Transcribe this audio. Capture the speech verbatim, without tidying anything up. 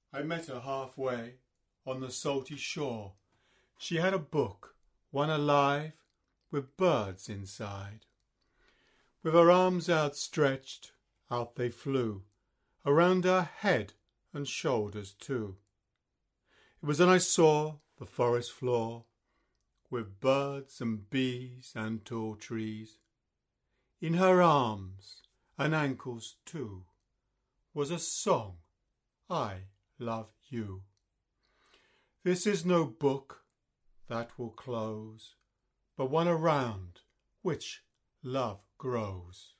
I met her halfway on the salty shore. She had a book, one alive, with birds inside. With her arms outstretched, out they flew, around her head and shoulders too. It was then I saw the forest floor, with birds and bees and tall trees. In her arms and ankles too was a song, I love you. This is no book that will close, but one around which love grows.